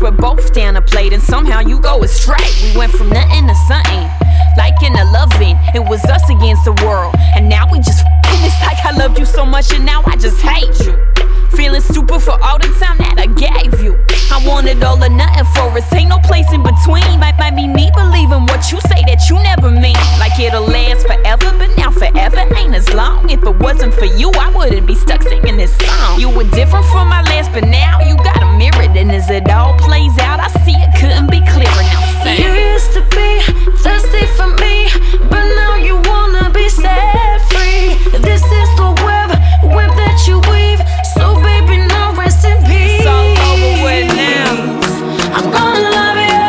we're both down a plate, and somehow you go astray. We went from nothing to something, liking to loving. It was us against the world, and now we just f***ing. It's like I loved you so much and now I just hate you. Feeling stupid for all the time that I gave you. I wanted all or nothing for us, ain't no place in between. Might be me believing what you say that you never mean. Like it'll last forever, but now forever ain't as long. If it wasn't for you, I wouldn't be stuck singing this song. You were different from my last, but now you got a mirror. And as it all plays out, I see it couldn't be clearer. Now sing. You used to be thirsty for me, but now you wanna be set free. This is the web that you weave. So baby, now rest in peace. It's all over with now. I'm gonna love you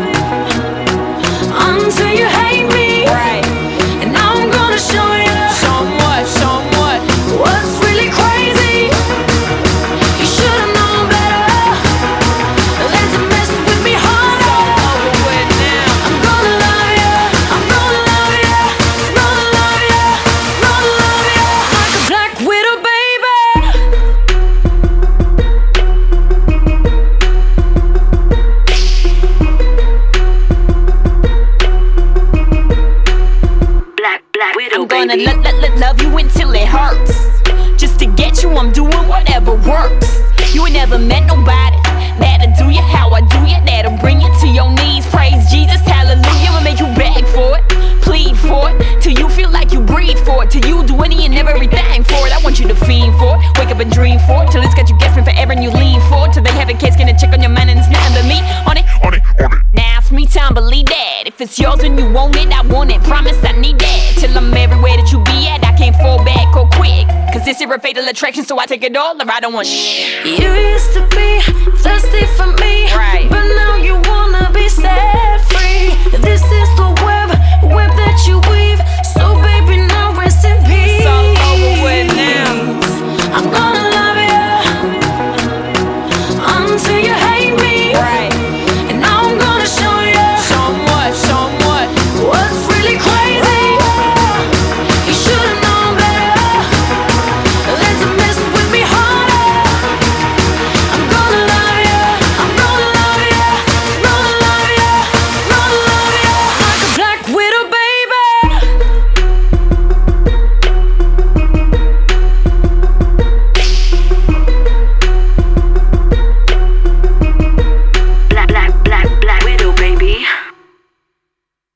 until you hate me. Right. And now I'm gonna show you. Show 'em what, show 'em what. What's really crazy? You should've known better than to mess with me, honey. It's all over with now. I'm gonna love you. I'm gonna love you. Gonna love you. Gonna love you like a black widow, baby. Black widow, I'm gonna baby. love you until it hurts. Just to get you, I'm doing whatever works. You ain't never met nobody that'll do you how I do you, that'll bring you to your knees. Praise Jesus, hallelujah. I'll make you beg for it, plead for it, till you feel like you breathe for it, till you do any and everything for it. I want you to fiend for it, wake up and dream for it, till it's got you guessing forever and you lean for it, till they have a case, gonna check on your mind and it's nothing but me on it. Now it's me time, believe that. If it's yours and you want it, I want it. Promise I need that. Till I'm everywhere that you be at, I can't fall back or quick. Cause this is a fatal attraction, so I take it all or I don't want shit. You used to be thirsty for me, Right. but now you wanna be set free. This is